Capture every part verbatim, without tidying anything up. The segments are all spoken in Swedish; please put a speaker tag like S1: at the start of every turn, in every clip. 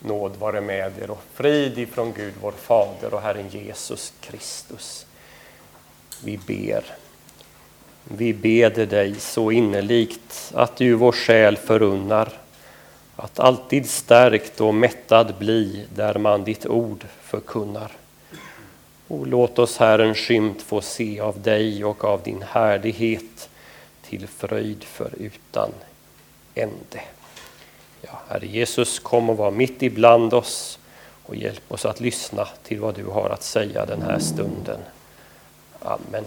S1: Nåd vare med er och frid ifrån Gud vår Fader och Herren Jesus Kristus. Vi ber. Vi beder dig så innerligt att du vår själ förunnar, att alltid stärkt och mättad bli där man ditt ord förkunnar. Och låt oss här en skymt få se av dig och av din härlighet till fröjd för utan ände. Ja, Herre Jesus, kom och var mitt ibland oss och hjälp oss att lyssna till vad du har att säga den här stunden. Amen.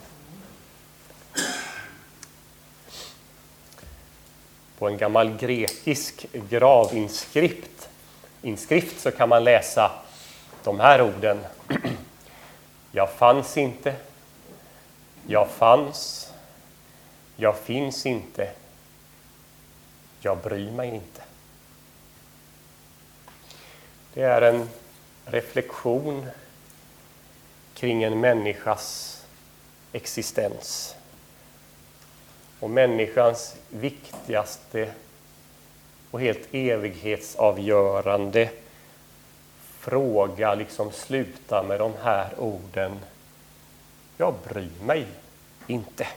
S1: På en gammal grekisk gravinskript inskrift så kan man läsa de här orden. Jag fanns inte. Jag fanns. Jag finns inte. Jag bryr mig inte. Det är en reflektion kring en människas existens. Och människans viktigaste och helt evighetsavgörande fråga liksom slutar med de här orden. Jag bryr mig inte.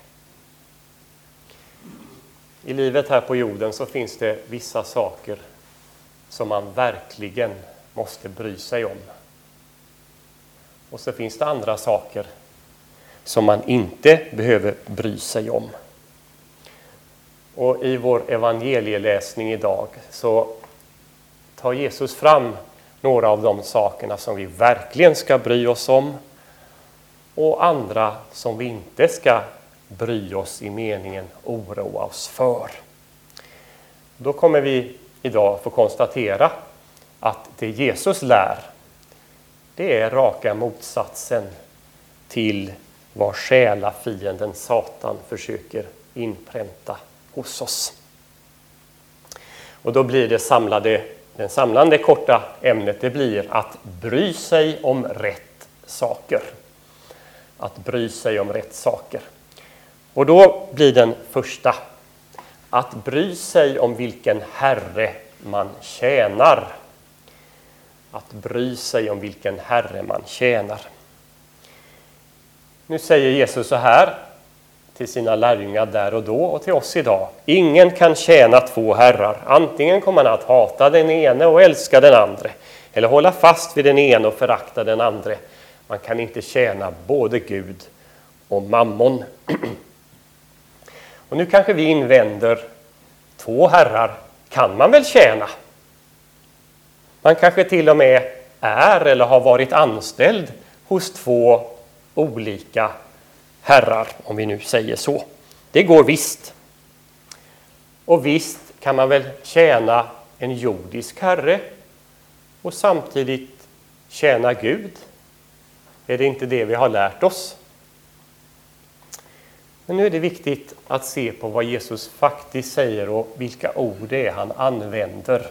S1: I livet här på jorden så finns det vissa saker som man verkligen måste bry sig om. Och så finns det andra saker som man inte behöver bry sig om. Och i vår evangelieläsning idag så tar Jesus fram några av de sakerna som vi verkligen ska bry oss om och andra som vi inte ska bry oss i meningen oroa oss för. Då kommer vi idag få konstatera att det Jesus lär, det är raka motsatsen till vad själafienden Satan försöker inpränta hos oss. Och då blir det samlade, den samlande korta ämnet, det blir att bry sig om rätt saker. Att bry sig om rätt saker. Och då blir den första att bry sig om vilken herre man tjänar. Att bry sig om vilken herre man tjänar. Nu säger Jesus så här till sina lärjungar där och då och till oss idag. Ingen kan tjäna två herrar. Antingen kommer man att hata den ene och älska den andra. Eller hålla fast vid den ene och förakta den andra. Man kan inte tjäna både Gud och mammon. Och nu kanske vi invänder, två herrar kan man väl tjäna? Man kanske till och med är eller har varit anställd hos två olika herrar, om vi nu säger så. Det går visst. Och visst kan man väl tjäna en jordisk herre och samtidigt tjäna Gud. Är det inte det vi har lärt oss? Men nu är det viktigt att se på vad Jesus faktiskt säger och vilka ord det är han använder.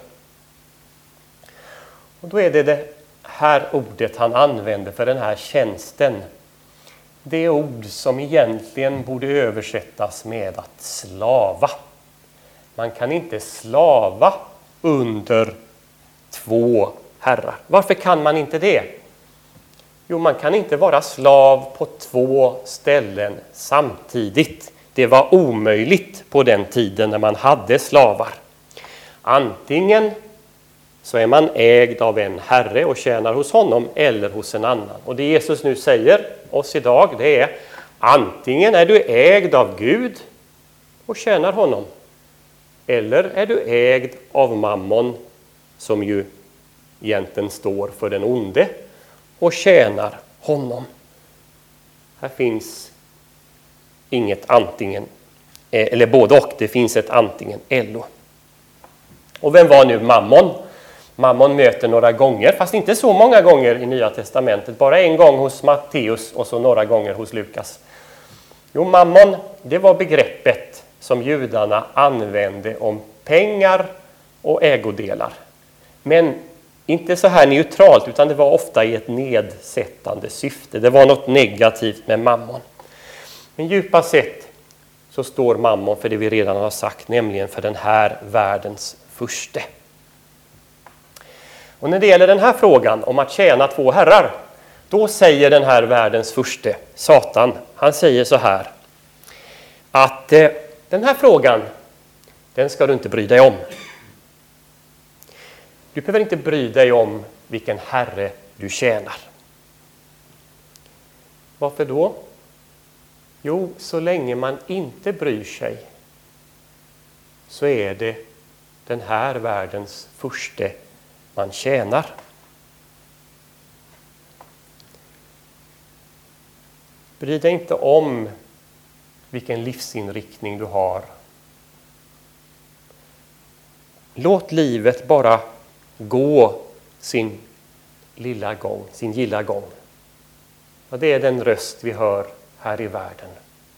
S1: Och då är det det här ordet han använder för den här tjänsten. Det är ord som egentligen borde översättas med att slava. Man kan inte slava under två herrar. Varför kan man inte det? Jo, man kan inte vara slav på två ställen samtidigt. Det var omöjligt på den tiden när man hade slavar. Antingen så är man ägd av en herre och tjänar hos honom eller hos en annan. Och det Jesus nu säger oss idag, det är antingen är du ägd av Gud och tjänar honom. Eller är du ägd av mammon som ju egentligen står för den onde och tjänar honom. Här finns inget antingen, eller både och, det finns ett antingen eller. Och vem var nu mammon? Mammon möter några gånger, fast inte så många gånger i Nya testamentet. Bara en gång hos Matteus och så några gånger hos Lukas. Jo, mammon, det var begreppet som judarna använde om pengar och ägodelar. Men inte så här neutralt, utan det var ofta i ett nedsättande syfte. Det var något negativt med mammon. Men djupast sett så står mammon för det vi redan har sagt, nämligen för den här världens furste. Och när det gäller den här frågan om att tjäna två herrar, då säger den här världens furste, Satan, han säger så här, att eh, den här frågan, den ska du inte bry dig om. Du behöver inte bry dig om vilken herre du tjänar. Varför då? Jo, så länge man inte bryr sig så är det den här världens furste man tjänar. Bry dig inte om vilken livsinriktning du har. Låt livet bara gå sin lilla gång, sin gilla gång. Och det är den röst vi hör här i världen.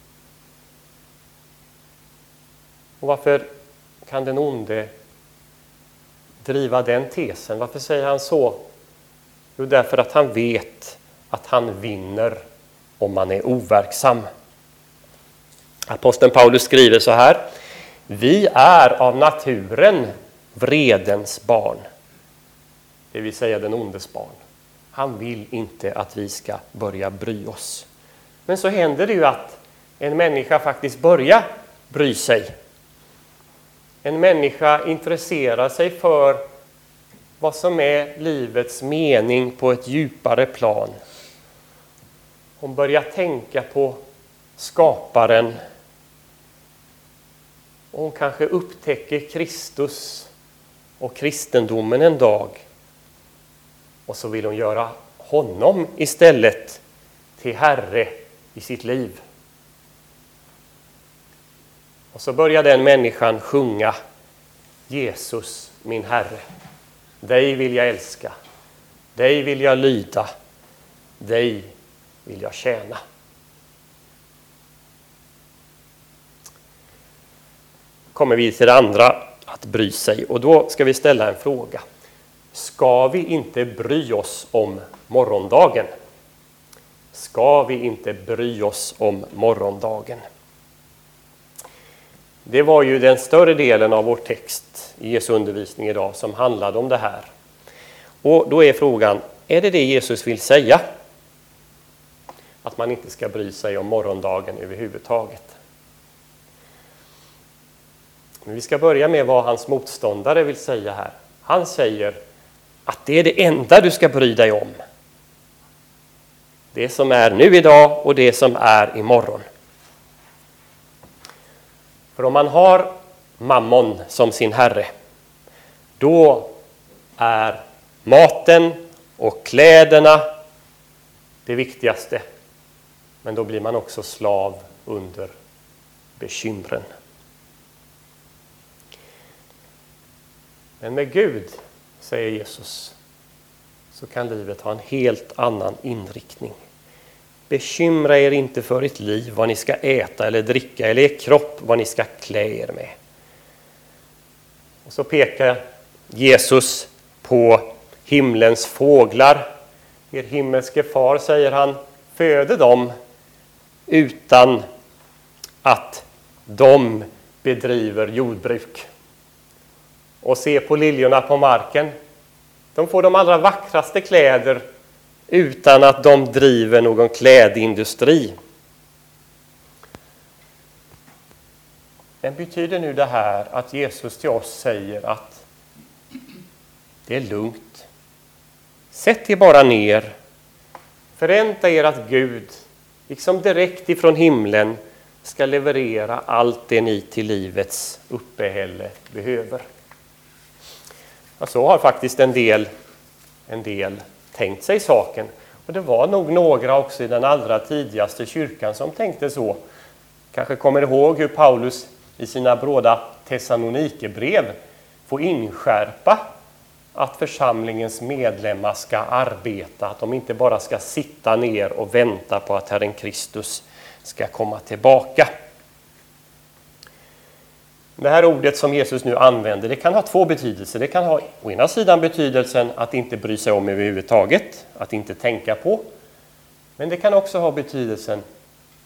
S1: Och varför kan den onde driva den tesen? Varför säger han så? Jo, därför att han vet att han vinner om man är overksam. Aposteln Paulus skriver så här: vi är av naturen vredens barn. Det vill säga den ondes barn. Han vill inte att vi ska börja bry oss. Men så händer det ju att en människa faktiskt börjar bry sig. En människa intresserar sig för vad som är livets mening på ett djupare plan. Hon börjar tänka på skaparen. Och hon kanske upptäcker Kristus och kristendomen en dag. Och så vill hon göra honom istället till herre i sitt liv. Och så börjar den människan sjunga: Jesus, min herre. Dig vill jag älska. Dig vill jag lyda. Dig vill jag tjäna. Kommer vi till det andra, att bry sig. Och då ska vi ställa en fråga. Ska vi inte bry oss om morgondagen? Ska vi inte bry oss om morgondagen? Det var ju den större delen av vår text i Jesu undervisning idag som handlade om det här. Och då är frågan, är det det Jesus vill säga? Att man inte ska bry sig om morgondagen överhuvudtaget. Men vi ska börja med vad hans motståndare vill säga här. Han säger att det är det enda du ska bry dig om. Det som är nu idag och det som är imorgon. För om man har mammon som sin herre, då är maten och kläderna det viktigaste. Men då blir man också slav under bekymren. Men med Gud, säger Jesus, så kan livet ha en helt annan inriktning. Bekymra er inte för ert liv, vad ni ska äta eller dricka, eller er kropp, vad ni ska klä er med. Och så pekar Jesus på himlens fåglar. Er himmelske far, säger han, föder dem utan att de bedriver jordbruk. Och se på liljorna på marken. De får de allra vackraste kläder utan att de driver någon klädindustri. Men betyder nu det här att Jesus till oss säger att det är lugnt? Sätt er bara ner. Förvänta er att Gud, liksom direkt ifrån himlen, ska leverera allt det ni till livets uppehälle behöver. Ja, så har faktiskt en del, en del tänkt sig saken. Och det var nog några också i den allra tidigaste kyrkan som tänkte så. Kanske kommer ihåg hur Paulus i sina båda Thessalonikerbrev får inskärpa att församlingens medlemmar ska arbeta. Att de inte bara ska sitta ner och vänta på att Herren Kristus ska komma tillbaka. Det här ordet som Jesus nu använder, det kan ha två betydelser. Det kan ha å ena sidan betydelsen att inte bry sig om överhuvudtaget, att inte tänka på. Men det kan också ha betydelsen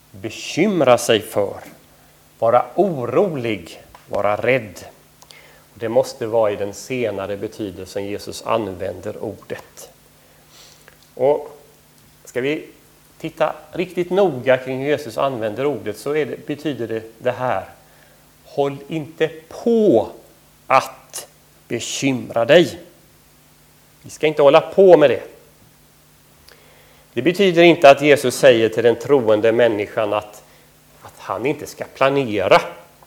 S1: bekymra sig för, vara orolig, vara rädd. Det måste vara i den senare betydelsen Jesus använder ordet. Och ska vi titta riktigt noga kring hur Jesus använder ordet, så är det, betyder det det här: håll inte på att bekymra dig. Vi ska inte hålla på med det. Det betyder inte att Jesus säger till den troende människan att, att han inte ska planera.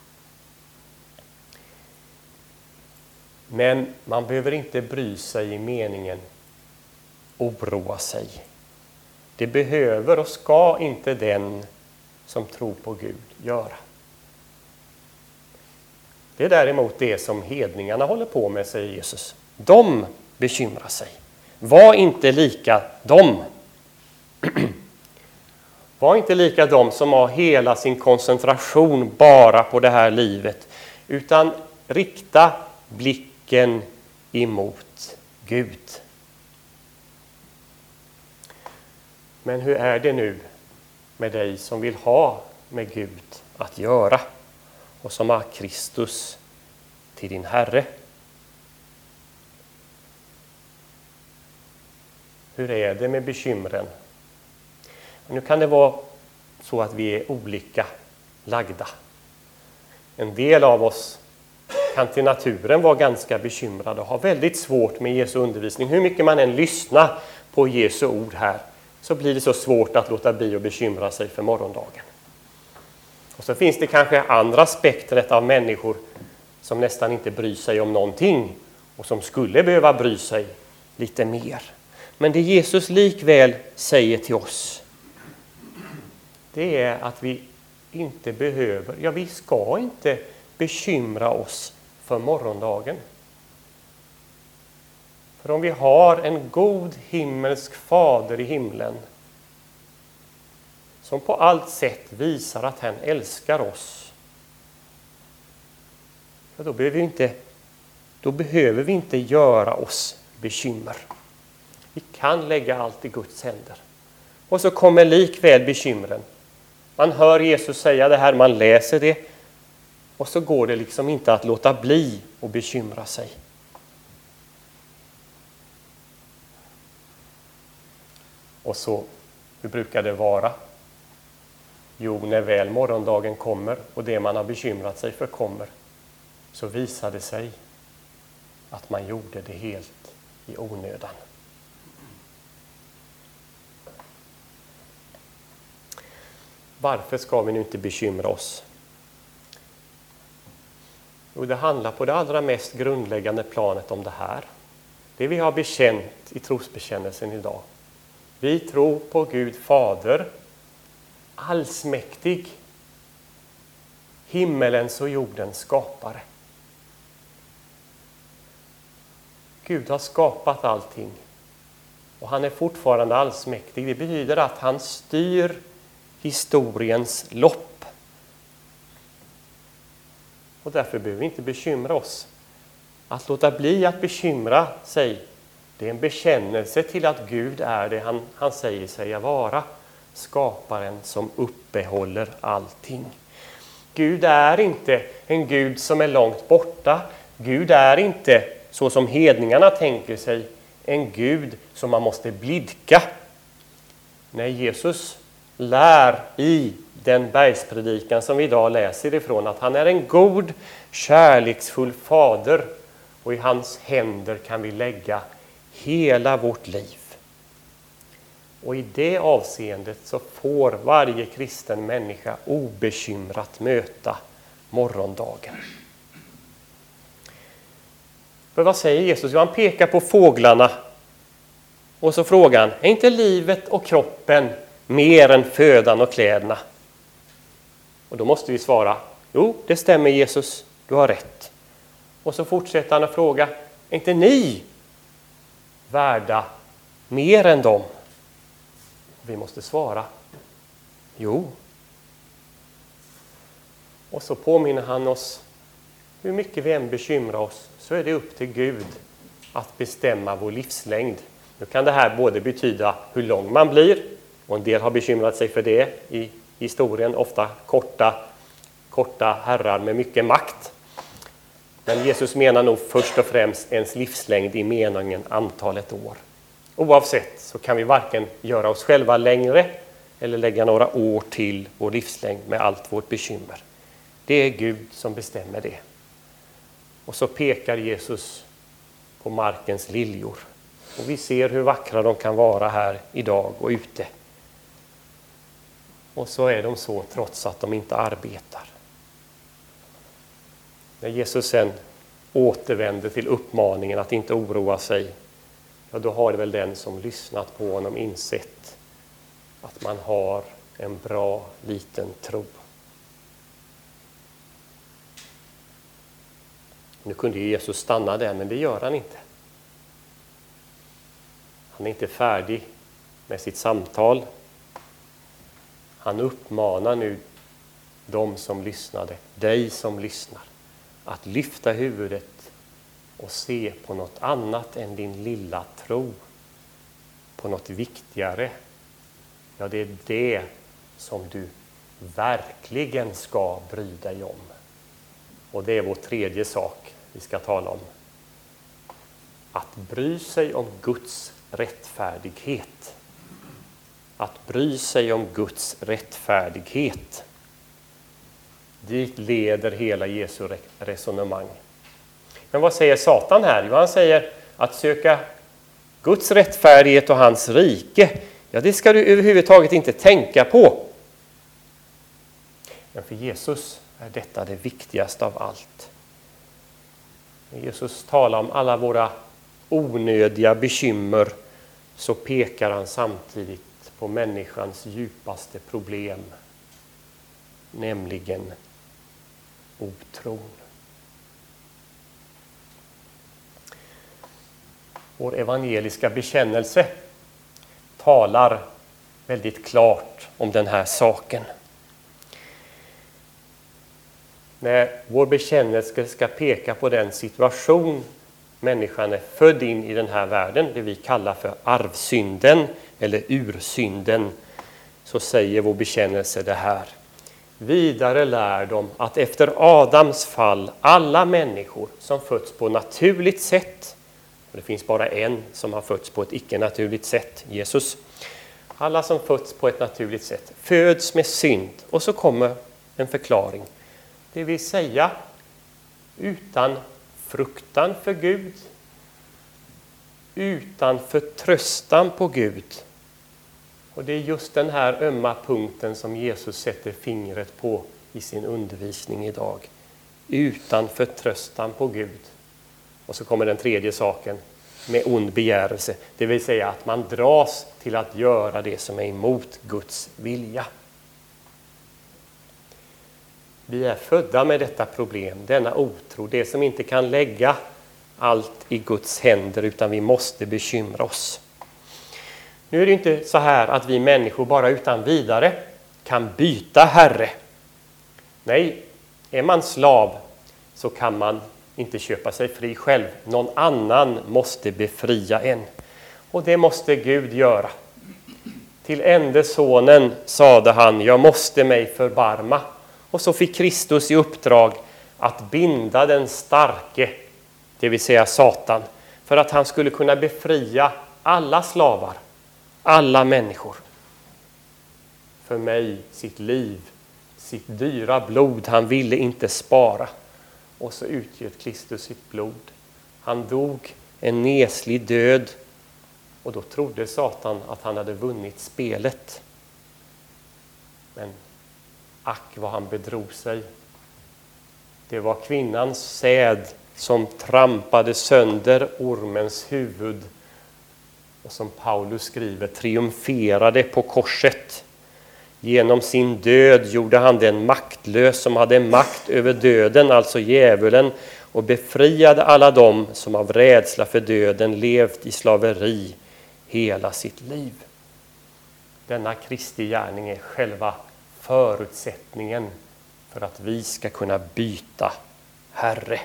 S1: Men man behöver inte bry sig i meningen oroa sig. Det behöver och ska inte den som tror på Gud göra. Det är däremot det som hedningarna håller på med, säger Jesus. De bekymrar sig. Var inte lika dem. Var inte lika dem som har hela sin koncentration bara på det här livet, utan rikta blicken emot Gud. Men hur är det nu med dig som vill ha med Gud att göra och som har Kristus till din Herre? Hur är det med bekymren? Nu kan det vara så att vi är olika lagda. En del av oss kan till naturen vara ganska bekymrade och ha väldigt svårt med Jesu undervisning. Hur mycket man än lyssnar på Jesu ord här, så blir det så svårt att låta bli att bekymra sig för morgondagen. Och så finns det kanske andra spektret av människor som nästan inte bryr sig om någonting och som skulle behöva bry sig lite mer. Men det Jesus likväl säger till oss, det är att vi inte behöver, ja vi ska inte bekymra oss för morgondagen. För om vi har en god himmelsk fader i himlen som på allt sätt visar att han älskar oss, ja, då behöver vi inte, då behöver vi inte göra oss bekymmer. Vi kan lägga allt i Guds händer. Och så kommer likväl bekymren. Man hör Jesus säga det här, man läser det, och så går det liksom inte att låta bli och bekymra sig. Och så, hur brukar det vara? Jo, när väl morgondagen kommer och det man har bekymrat sig för kommer, så visar det sig att man gjorde det helt i onödan. Varför ska vi nu inte bekymra oss? Jo, det handlar på det allra mest grundläggande planet om det här. Det vi har bekänt i trosbekännelsen idag. Vi tror på Gud Fader, allsmäktig, himmelens och jordens skapare. Gud har skapat allting och han är fortfarande allsmäktig. Det betyder att han styr historiens lopp. Och därför behöver vi inte bekymra oss. Att låta bli att bekymra sig, det är en bekännelse till att Gud är det han, han säger sig vara. Skaparen som uppehåller allting. Gud är inte en Gud som är långt borta. Gud är inte, så som hedningarna tänker sig, en Gud som man måste blidka. När Jesus lär i den bergspredikan som vi idag läser ifrån att han är en god, kärleksfull fader, och i hans händer kan vi lägga hela vårt liv. Och i det avseendet så får varje kristen människa obekymrat möta morgondagen. För vad säger Jesus? Jo, han pekar på fåglarna och så frågar han, är inte livet och kroppen mer än födan och kläderna? Och då måste vi svara, jo, det stämmer Jesus, du har rätt. Och så fortsätter han att fråga, är inte ni värda mer än dem? Vi måste svara, jo. Och så påminner han oss, hur mycket vi än bekymrar oss så är det upp till Gud att bestämma vår livslängd. Nu kan det här både betyda hur lång man blir, och en del har bekymrat sig för det i historien, ofta korta, korta herrar med mycket makt. Men Jesus menar nog först och främst ens livslängd i meningen antalet år. Oavsett så kan vi varken göra oss själva längre eller lägga några år till vår livslängd med allt vårt bekymmer. Det är Gud som bestämmer det. Och så pekar Jesus på markens liljor. Och vi ser hur vackra de kan vara här idag och ute. Och så är de så trots att de inte arbetar. När Jesus sen återvänder till uppmaningen att inte oroa sig, ja, då har väl den som lyssnat på honom insett att man har en bra liten tro. Nu kunde ju Jesus stanna där, men det gör han inte. Han är inte färdig med sitt samtal. Han uppmanar nu de som lyssnade, dig som lyssnar, att lyfta huvudet och se på något annat än din lilla tro. På något viktigare. Ja, det är det som du verkligen ska bry dig om. Och det är vår tredje sak vi ska tala om. Att bry sig om Guds rättfärdighet. Att bry sig om Guds rättfärdighet. Dit leder hela Jesu resonemang. Men vad säger Satan här? Jo, han säger att söka Guds rättfärdighet och hans rike. Ja, det ska du överhuvudtaget inte tänka på. Men för Jesus är detta det viktigaste av allt. När Jesus talar om alla våra onödiga bekymmer så pekar han samtidigt på människans djupaste problem, nämligen otron. Vår evangeliska bekännelse talar väldigt klart om den här saken. När vår bekännelse ska peka på den situation människan är född in i den här världen, det vi kallar för arvsynden eller ursynden, så säger vår bekännelse det här. Vidare lär de att efter Adams fall alla människor som fötts på naturligt sätt, och det finns bara en som har fötts på ett icke-naturligt sätt, Jesus. Alla som fötts på ett naturligt sätt föds med synd. Och så kommer en förklaring. Det vill säga utan fruktan för Gud, utan förtröstan på Gud. Och det är just den här ömma punkten som Jesus sätter fingret på i sin undervisning idag. Utan förtröstan på Gud. Och så kommer den tredje saken, med ond begärelse. Det vill säga att man dras till att göra det som är emot Guds vilja. Vi är födda med detta problem, denna otro, det som inte kan lägga allt i Guds händer, utan vi måste bekymra oss. Nu är det inte så här att vi människor bara utan vidare kan byta herre. Nej, är man slav så kan man inte köpa sig fri själv. Någon annan måste befria en. Och det måste Gud göra. Till ende sonen sade han, jag måste mig förbarma. Och så fick Kristus i uppdrag att binda den starke, det vill säga Satan, för att han skulle kunna befria alla slavar, alla människor. För mig, sitt liv, sitt dyra blod, han ville inte spara. Och så utgöt Kristus sitt blod. Han dog en neslig död. Och då trodde Satan att han hade vunnit spelet. Men ack vad han bedrog sig. Det var kvinnans säd som trampade sönder ormens huvud. Och som Paulus skriver, triumferade på korset. Genom sin död gjorde han den maktlös som hade makt över döden, alltså djävulen, och befriade alla dem som av rädsla för döden levt i slaveri hela sitt liv. Denna Kristi gärning är själva förutsättningen för att vi ska kunna byta Herre.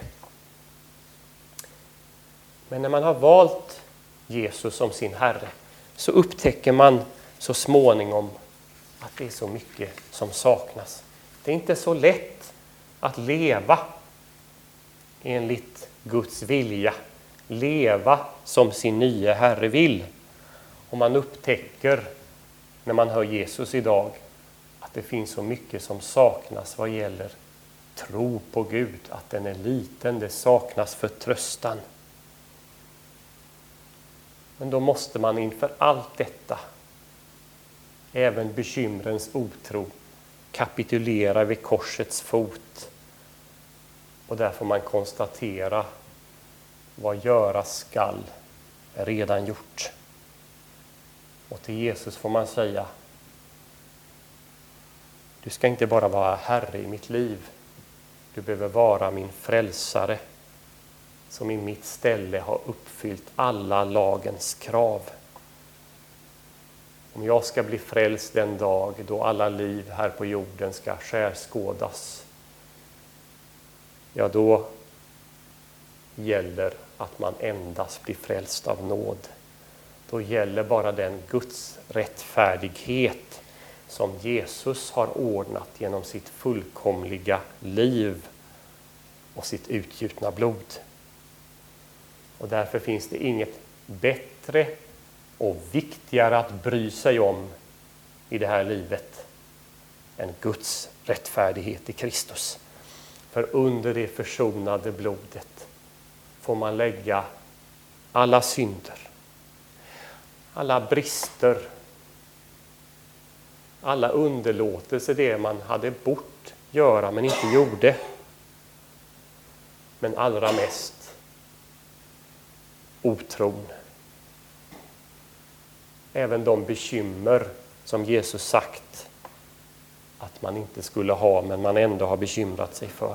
S1: Men när man har valt Jesus som sin Herre så upptäcker man så småningom att det är så mycket som saknas. Det är inte så lätt att leva enligt Guds vilja, leva som sin nya Herre vill. Och man upptäcker när man hör Jesus idag att det finns så mycket som saknas vad gäller tro på Gud, att den är liten, det saknas förtröstan. Men då måste man inför allt detta, även bekymrens otro, kapitulera vid korsets fot. Och där får man konstatera vad göras skall är redan gjort. Och till Jesus får man säga: du ska inte bara vara Herre i mitt liv. Du behöver vara min frälsare som i mitt ställe har uppfyllt alla lagens krav. Om jag ska bli frälst den dag då alla liv här på jorden ska skärskådas, ja, då gäller att man endast blir frälst av nåd. Då gäller bara den Guds rättfärdighet som Jesus har ordnat genom sitt fullkomliga liv och sitt utgjutna blod. Och därför finns det inget bättre och viktigare att bry sig om i det här livet än Guds rättfärdighet i Kristus. För under det försonade blodet får man lägga alla synder, alla brister, alla underlåtelser, det man hade bort göra men inte gjorde. Men allra mest otron. Även de bekymmer som Jesus sagt att man inte skulle ha, men man ändå har bekymrat sig för.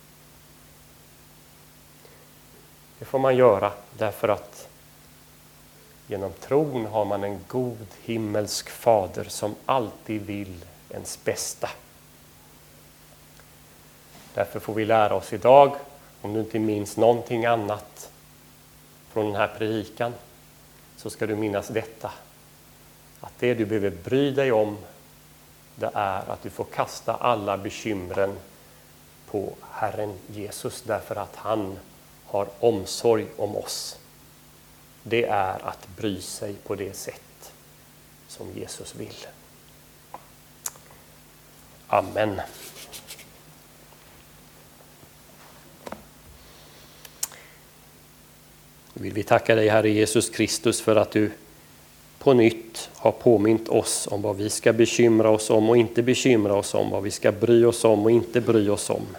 S1: Det får man göra därför att genom tron har man en god himmelsk fader som alltid vill ens bästa. Därför får vi lära oss idag, om du inte minns någonting annat från den här predikan, så ska du minnas detta. Att det du behöver bry dig om, det är att du får kasta alla bekymren på Herren Jesus, därför att han har omsorg om oss. Det är att bry sig på det sätt som Jesus vill. Amen. Vill vi tacka dig, Herre Jesus Kristus, för att du på nytt har påmint oss om vad vi ska bekymra oss om och inte bekymra oss om, vad vi ska bry oss om och inte bry oss om.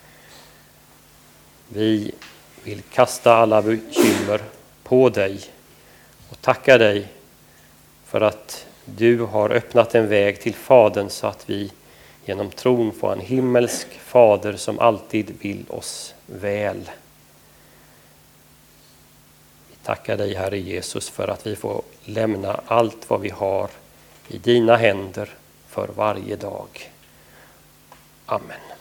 S1: Vi vill kasta alla bekymmer på dig och tacka dig för att du har öppnat en väg till Fadern så att vi genom tron får en himmelsk fader som alltid vill oss väl. Vi tackar dig, Herre Jesus, för att vi får lämna allt vad vi har i dina händer för varje dag. Amen.